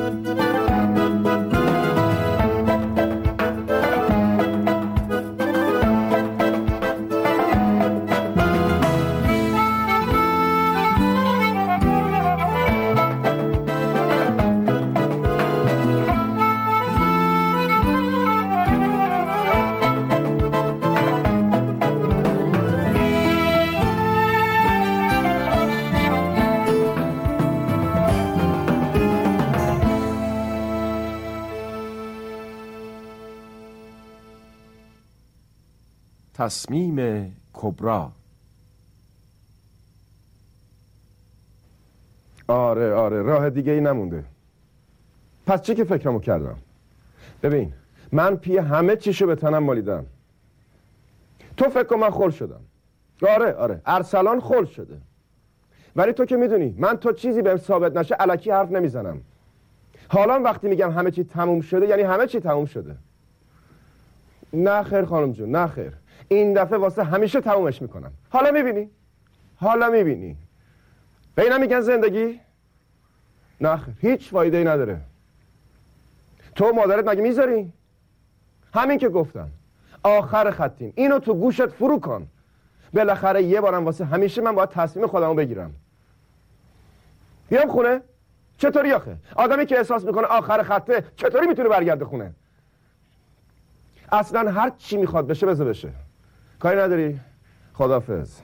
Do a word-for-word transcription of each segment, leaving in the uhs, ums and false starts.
تصمیم کبرا. آره آره راه دیگه ای نمونده. پس چی که فکرمو کردم؟ ببین من پی همه چیشو به تنم مالیدم. تو فکر کن من خل شدم. آره آره ارسلان خل شده، ولی تو که میدونی من تا چیزی بهم ثابت نشه الکی حرف نمیزنم. حالا وقتی میگم همه چی تموم شده یعنی همه چی تموم شده. نه خیر خانم جون، نه خیر، این دفعه واسه همیشه تمومش میکنم. حالا میبینی؟ حالا میبینی؟ به اینا میگن زندگی؟ نه خیر، هیچ فایده ای نداره. تو مادرت مگه میذاری؟ همین که گفتم آخر خطیم، اینو تو گوشت فرو کن. بالاخره یه بارم واسه همیشه من باید تصمیم خودمو بگیرم. بیام خونه؟ چطوری آخه؟ آدمی که احساس میکنه آخر خطه چطوری میتونه برگرده خونه؟ اصلا هر چی میخواد بشه بذار بشه. کاری نداری؟ خداحافظ.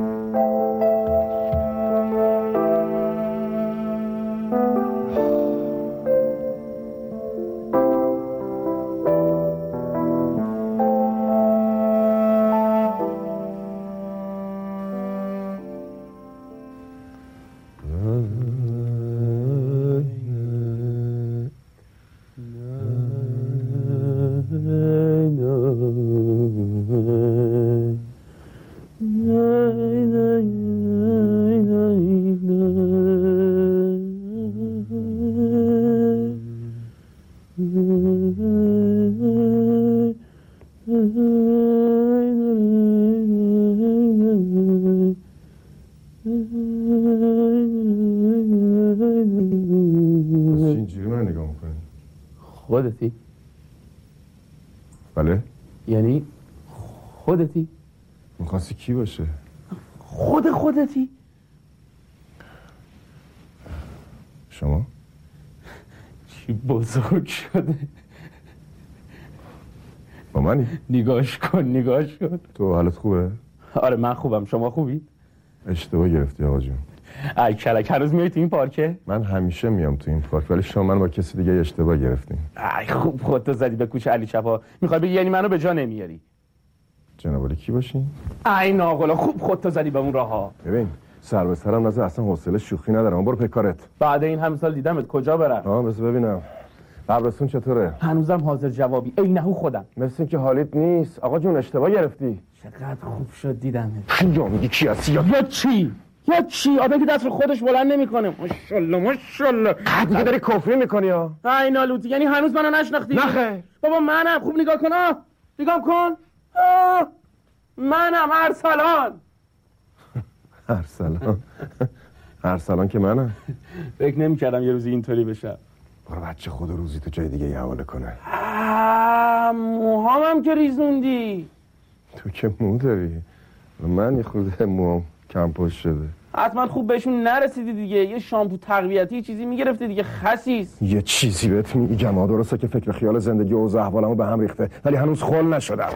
خودتی؟ بله؟ یعنی خودتی؟ میخواستی کی باشه؟ خود خودتی؟ شما؟ چی بزرگ شده؟ با منی؟ نگاش کن نگاش کن. تو حالت خوبه؟ آره من خوبم، شما خوبی؟ اشتباه گرفتی آقا جون. ای کلک، هنوز میای تو این پارکه؟ من همیشه میام تو این پارک، ولی شما من با کسی دیگه اشتباه گرفتیم. ای خوب خودتو زدی به کوچه علی چپا. میخوای بگی یعنی منو به جا نمیاری؟ جناب علی کی باشین؟ ای ناقلا خوب خودتو زدی به اون راه ها. ببین سر به سرم نزد، اصلا حوصله شوخی ندارم. برو پکارت. بعد این همه سال دیدمت، کجا برم؟ آها بس ببینم قبرستون چطوره؟ هنوزم حاضر جوابی. ای نهو خودم. مثل اینکه حالیت نیست. آقا جون اشتباه گرفتی. چقدر خوب شد دیدمت. یا میگی کی هستی یا یا چی؟ یا چی؟ آدم که دست رو خودش بلند نمیکنه. ماشاءالله ماشاءالله. دیگه داری کفری میکنی ها؟ ای نالوتی، یعنی هنوز منو نشناختی؟ نه خیر بابا منم. خوب نگاه کن. آه نگاه کن. آه منم ارسلان. ارسلان؟ ارسلان که منم. فکر نمی‌کردم یه روزی اینطوری بشه. برو بچه خود روزی تو جای دیگه ای حواله کنه. موهامم که ریزوندی. تو که مو داری. من یه خورده موام کم پشت شده. حتما خوب بهشون نرسیدی دیگه. یه شامپو تقویتی چیزی میگرفتی دیگه. خسیس. یه چیزی بهت میگم، درسته که فکر خیال زندگی و اوضاع احوالمو به هم ریخته، ولی هنوز خل نشدم.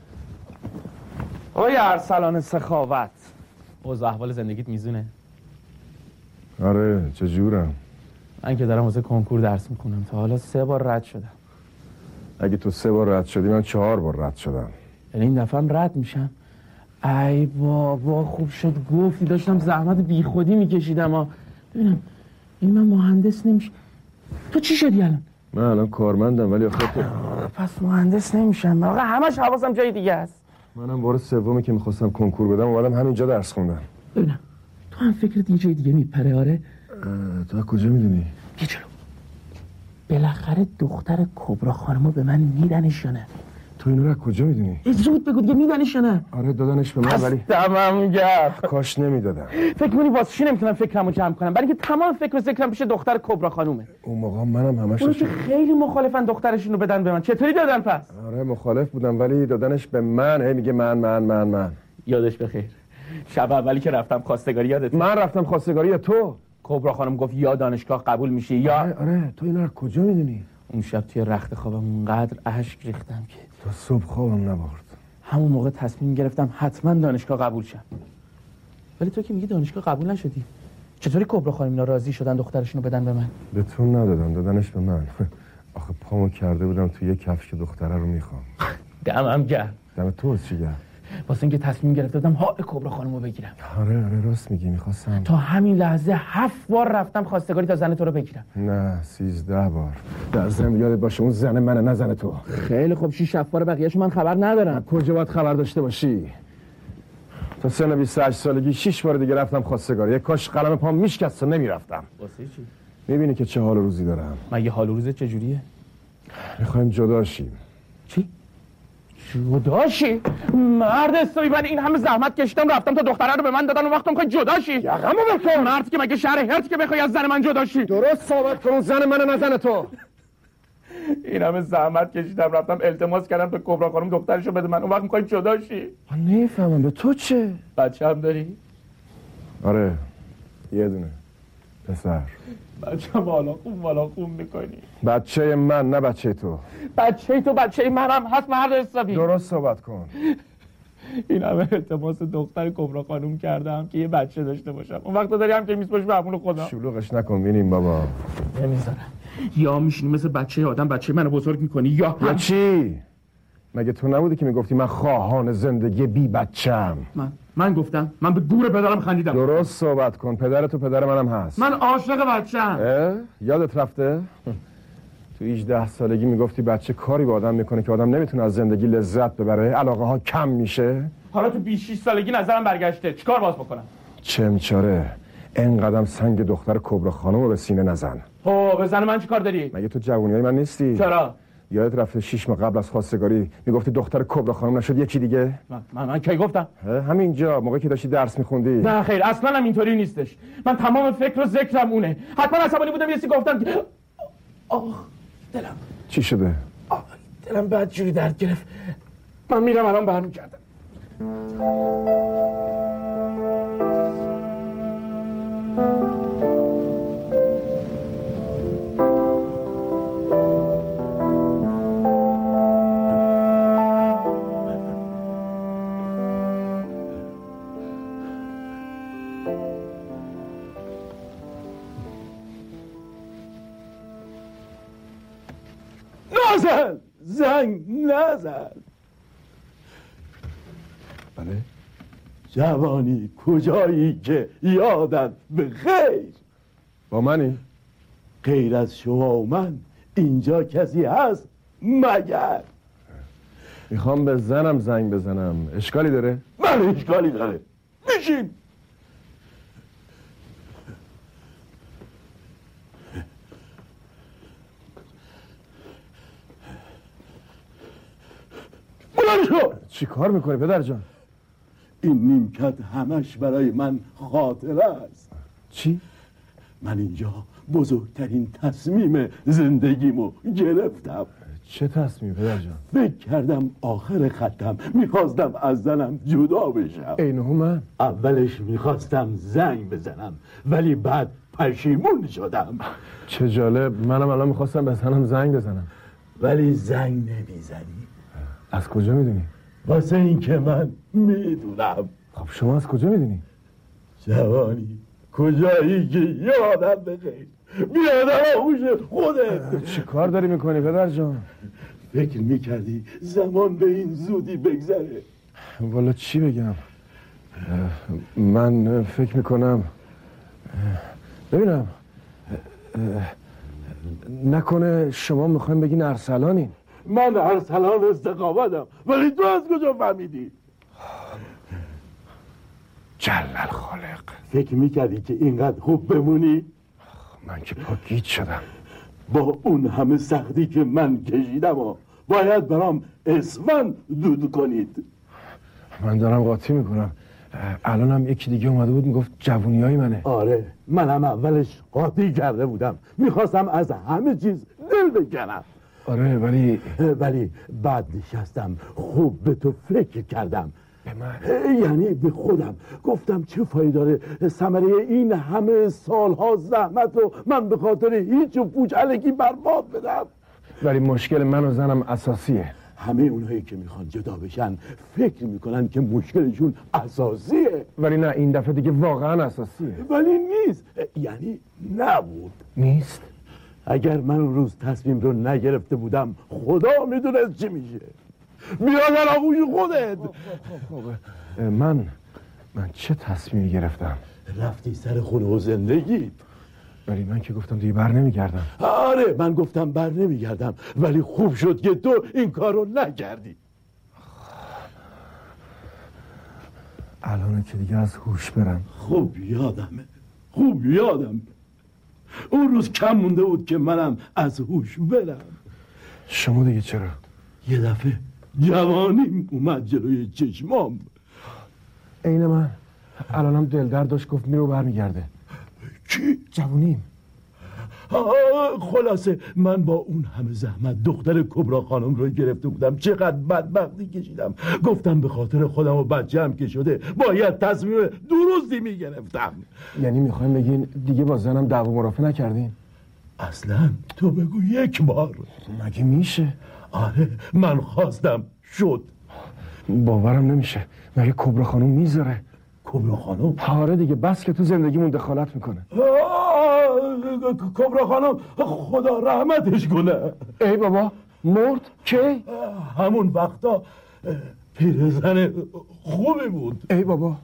آقای ارسلان سخاوت، اوضاع احوال زندگیت میزونه؟ آره چجورم؟ من که دارم واسه کنکور درس میخونم، تا حالا سه بار رد شدم. اگه تو سه بار رد شدی من چهار بار رد شدم. یعنی این دفعه هم رد میشم؟ ای بابا خوب شد گفتی، داشتم زحمت بی خودی میکشیدم. ها ببینم این من مهندس نمیشه. تو چی شدی الان؟ من الان کارمندم ولی آخه تو... پس مهندس نمیشم. آقا همش حواسم جای دیگه است. منم بار سومی که میخواستم کنکور بدم اومدم همینجا درس خوندم. ببینم تو هم فکرت یه جای دیگه میپره؟ آره تو از کجا میدونی؟ یه جلو بالاخره دختر کبرا خانمو به من میدنش یا نه؟ تو اینو رو از کجا میدونی؟ زود بگو دیگه، میدنیش یا نه؟ آره دادنش به من ولی دمم گرد. کاش نمیدادم. فکر کنی واسه چی نمیتونم فکرمو جمع کنم؟ برای اینکه تمام فکر و ذکرم پیش دختر کبرا خانومه. اون موقع منم همش اون که خیلی مخالفن دخترشونو بدن به من. چطوری دادن پس؟ آره مخالف بودم ولی دادنش به من. هی میگه من من من من. یادش بخیر شب اولی که رفتم خواستگاری یادت؟ من رفتم خواستگاری یا تو؟ کبرا خانم گفت یا دانشگاه قبول میشی یا آره, آره. تو اینا رو کجا میدونی؟ اون شب توی رخت خوابم اونقدر اشک ریختم که تا صبح خوابم نبرد. همون موقع تصمیم گرفتم حتما دانشگاه قبول شم. ولی تو که میگی دانشگاه قبول نشدی، چطوری کبرا خانم اینا راضی شدن دخترشونو بدن به من؟ به تو ندادن، دادنش به من. آخه پامو کرده بودم توی یه کفش که دختره رو میخوام. دمم گرم. دم تو چی گرم؟ واسه اینکه تصمیم گرفته بودم حال کبرا خانمو بگیرم. آره آره راست میگی، میخواستم. تا همین لحظه هفت بار رفتم خواستگاری تا زن تو رو بگیرم. نه سیزده بار. در ضمن یادت باشه اون زن منه نه زن تو. خیلی خوب، شیش هفت بار بقیه‌شو من خبر ندارم. کجا باید خبر داشته باشی؟ تا سن بیست و هشت سالگی شش بار دیگه رفتم خواستگاری. یک کاش قلم پام میشکست و نمیرفتم. واسه چی؟ میبینی که چه حال و روزی دارم. مگه حال و روزت چجوریه؟ میخوایم جدا شیم. چی؟ جدا شی؟ مرد استوی، من این همه زحمت کشیدم رفتم تا دختره رو به من دادن و وقت میخوای جدا شی؟ یقمو بکن. مرد که مگه شهر هرت که بخوای از زن من جدا شی؟ درست صحبت کن، زن من نه زن تو. این همه زحمت کشیدم رفتم التماس کردم به کبرا خانم دخترشو بده من، اون وقت میخوای جدا شی؟ من نمیفهمم به تو چه؟ بچه هم داری؟ آره یه دونه پسر. بچه هم بالا خوب بالا خوب میکنی. بچه من نه بچه تو. بچه تو بچه منم هست مرد حسابی. درست صحبت کن. این همه التماس دختر کبرا خانم کردم که یه بچه داشته باشم، اون وقت داری هم که میسپاش به همون خدا. شلوغش نکن بینیم بابا. نمیذارم. یا میشینی مثل بچه آدم بچه منو بزرگ میکنی یا یا چی؟ مگه تو نبودی که میگفتی من خواهان زندگی بی بچم؟ من من گفتم؟ من به گور پدرم خندیدم. درست صحبت کن، پدر تو پدر منم هست. من عاشق بچه‌ام. یادت رفته؟ تو هجده سالگی میگفتی بچه کاری با آدم میکنه که آدم نمیتونه از زندگی لذت ببره، علاقه ها کم میشه. حالا تو بیست و شش سالگی نظرم برگشته، چیکار باز بکنم؟ چمچاره اینقدر سنگ دختر کبرا خانم رو به سینه نزن. خب به زن من چیکار داری؟ مگه تو جوونیای من نیستی؟ چرا؟ یادت رفته شش ماه قبل از خواستگاری میگفتی دختر کبرا خانم نشد یکی دیگه؟ من من, من کی گفتم؟ همینجا موقعی که داشتی درس میخوندی. نه خیر، اصلا هم اینطوری نیستش. من تمام فکر و ذکرم اونه. حتما عصبانی بودم یه چیزی گفتم که آخ دلم. چی شده؟ آه دلم بعد جوری درد گرفت. من میرم الان برمیگردم. نزن زنگ نزن. بله جوانی کجایی که یادت به خیر؟ با منی؟ غیر از شما و من اینجا کسی هست مگر؟ میخوام به زنم زنگ بزنم، اشکالی داره؟ من اشکالی داره. میشین. چی کار میکنی پدر جان؟ این نیمکت همش برای من خاطره است. چی؟ من اینجا بزرگترین تصمیم زندگیمو گرفتم. چه تصمیم پدر جان؟ فکر کردم آخر خطم میخواستم از زنم جدا بشم. اینو من؟ اولش میخواستم زنگ بزنم ولی بعد پشیمون شدم. چه جالب، منم الان میخواستم به زنم زنگ بزنم. ولی زنگ نمیزنی. از کجا میدونی؟ واسه این که من میدونم. خب شما از کجا میدونی؟ جوانی کجایی که یادم بخیر بیادم آموش خودت. چی کار داری میکنی پدر جان؟ فکر میکردی زمان به این زودی بگذره؟ والا چی بگم، من فکر میکنم ببینم نکنه شما میخوایم بگین ارسلانین. من ارسلان استقامتم ولی تو از کجا فهمیدی؟ جلل خالق، فکر میکردی که اینقدر خوب بمونی؟ من که پا گیج شدم. با اون همه سختی که من کشیدم و باید برام اسفند دود کنید. من دارم قاطی میکنم. الان هم یکی دیگه اومده بود میگفت جوونی های منه. آره منم اولش قاطی کرده بودم، میخواستم از همه چیز دل بکنم. آره ولی ولی بعد نشستم خوب به تو فکر کردم. به من؟ یعنی به خودم گفتم چه فایده داره ثمره این همه سالها زحمت رو من به خاطر هیچ و پوچ الکی برباد بدم. ولی مشکل من و زنم اساسیه. همه اونهایی که میخوان جدا بشن فکر میکنن که مشکلشون اساسیه، ولی نه این دفعه دیگه واقعا اساسیه. ولی نیست، یعنی نبود. نیست؟ اگر من اون روز تصمیم رو نگرفته بودم خدا میدونست چی میشه. بیا در آغوش خودت. من من چه تصمیمی گرفتم؟ رفتی سر خونه و زندگیت. ولی من که گفتم دیگه بر نمیگردم. آره من گفتم بر نمیگردم، ولی خوب شد که تو این کار رو نکردی. الان که دیگه از هوش برم. خوب یادمه، خوب یادم اون روز کم مونده بود که منم از هوش برم. شما دیگه چرا؟ یه دفعه جوانیم اومد جلوی چشمام. عین من الانم دل درد داشت گفت میرو برمیگرده. چی؟ جوونیم. خلاصه من با اون همه زحمت دختر کبرا خانم رو گرفته بودم، چقدر بدبختی کشیدم. گفتم به خاطر خودم و بچه‌ام که شده باید تصمیم درستی میگرفتم. یعنی میخوایم بگین دیگه با زنم دعوا مرافعه نکردین؟ اصلا تو بگو یک بار. مگه میشه؟ آره من خواستم شد. باورم نمیشه. مگه کبرا خانم میذاره؟ کبرا خانم؟ آره دیگه، بس که تو زندگیمون دخالت میکنه. کبرا خانم خدا رحمتش کنه. ای بابا مرد؟ کی؟ همون وقتا پیرزن خوبی بود. ای بابا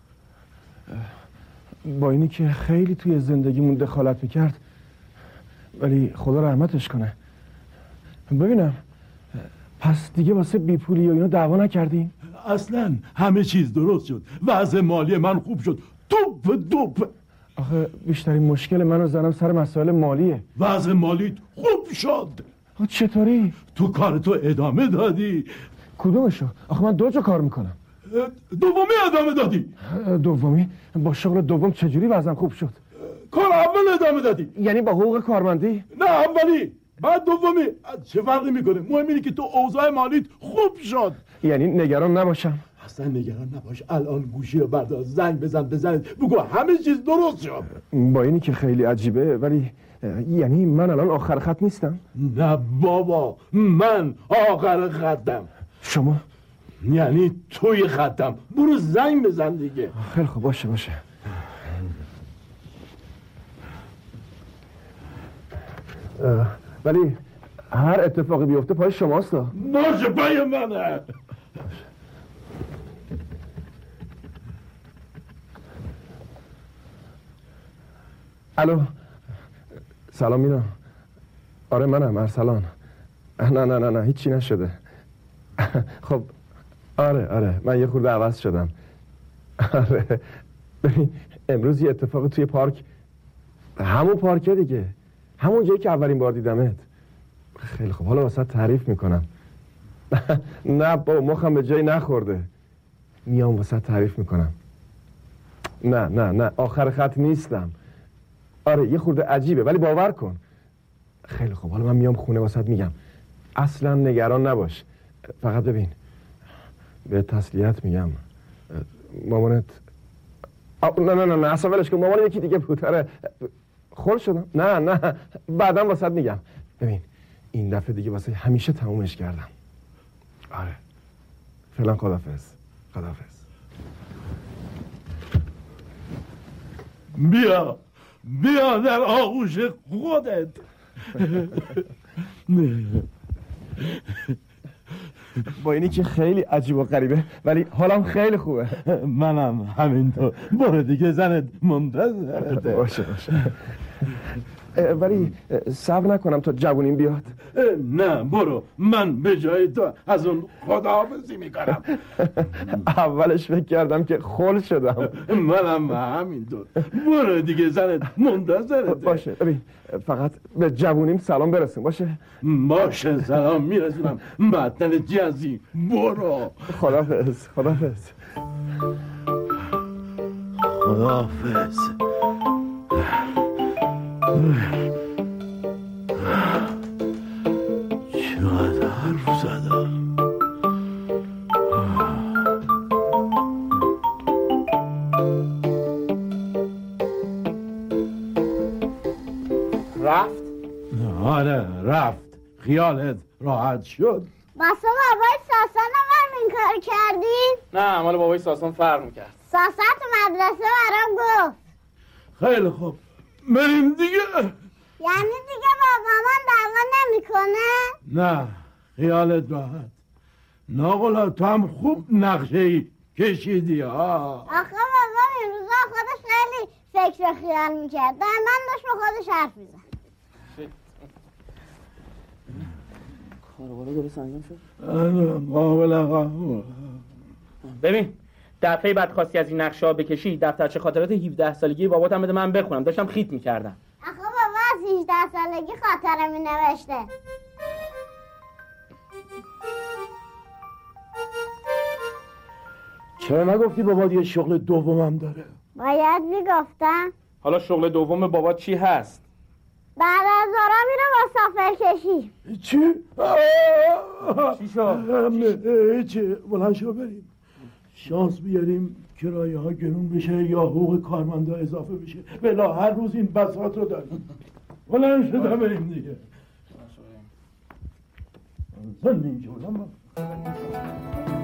با اینی که خیلی توی زندگیمون دخالت میکرد، ولی خدا رحمتش کنه. ببینم پس دیگه واسه بیپولی و اینا دعوا نکردیم؟ اصلا همه چیز درست شد، وضع مالی من خوب شد، توپ توپ. آخه بیشترین مشکل من و زنم سر مسائل مالیه. وضع مالیت خوب شد. چطوری؟ تو کار تو ادامه دادی. کدومشو؟ آخه من دو جا کار میکنم. دومی ادامه دادی. دومی؟ با شغل دوم چجوری وضعم خوب شد؟ کار اول ادامه دادی. یعنی با حقوق کارمندی؟ نه اولی بعد دومی. چه فرقی میکنه؟ مهم اینه که تو اوضاع مالیت خوب شد. یعنی نگران نباشم؟ اصلا نگران نباش. الان گوشی رو بردار زنگ بزن بزن بگو همه چیز درست شد. با اینی که خیلی عجیبه، ولی یعنی من الان آخر خط نیستم؟ نه بابا من آخر خطم. شما؟ یعنی توی خطم. برو زنگ بزن دیگه. خیلی خوب باشه باشه. ولی هر اتفاقی بیفته پای شماست. باشه پای منه. الو سلام مینا. آره منم ارسلان. نه نه نه نه هیچی نشده. خب آره آره من یه خورده عوض شدم. آره ببین امروز یه اتفاق توی پارک، همون پارکه دیگه، همون جایی که اولین بار دیدمت. خیلی خب حالا واسه تعریف میکنم. نه با مخم به جایی نخورده، میام واسه تعریف میکنم. نه نه نه آخر خط نیستم. آره یه خورده عجیبه ولی باور کن. خیلی خوب حالا من میام خونه واسه میگم. اصلا نگران نباش. فقط ببین به تسلیت میگم مامانت نه نه نه نه اصلا ولش کن. مامان یکی دیگه بوتره. خور شدم. نه نه بعدم واسه میگم. ببین این دفعه دیگه واسه همیشه تمومش کردم. آره فعلا خدافظ. خدافظ. بیا بیا در آغوش خودت. با اینی که خیلی عجیب و غریبه ولی حالم خیلی خوبه. منم همینطور. برو دیگه زنت منتظرته. باشه باشه. ولی صبر نکنم تا جوونیم بیاد. نه برو، من به جای تو از اون خداحافظی میکنم. اولش فکر کردم که خل شدم. منم همینطور. برو دیگه، زنت منتظرته. باشه ببین، فقط به جوونیم سلام برسون. باشه باشه سلام میرسونم. مطلب جزی برو. خداحافظ. خداحافظ. خداحافظ. چقدر حرف زدم. رفت؟ آره رفت. خیالت راحت شد؟ واسه بابای ساسان هم این کار کردین؟ نه، مال بابای ساسان فرق میکرد. ساسان تو مدرسه برام گفت. خیلی خوب، بریم دیگه. یعنی دیگه با مامان دعوا نمیکنه؟ نه خیالت راحت. ناقلا تو هم خوب نقشه ای کشیدی ها. آخه بابا این روزا خودش خیلی فکر و خیال میکرد. من داشت با خودش حرف میزن. کاروالا درست انجام شد؟ قابل. ببین، دفعه بعد خواستی از این نقشه ها بکشی، دفترچه خاطرات هفده سالگی باباتم بده من بخونم. داشتم خیت میکردم. آخه بابا از هجده سالگی خاطره می نوشته. چرا نگفتی بابا یه شغل دومم داره؟ باید میگفتم. حالا شغل دوم بابات چی هست؟ بعد از دارا میره با سافر کشی. چی؟ چی شد؟ چی؟ بلند شو بریم. شانس بیاریم کرایه ها گرون بشه یا حقوق کارمندا اضافه بشه. بلا هر روز این بساط رو داریم. بلند شده بریم دیگه. زن اینجا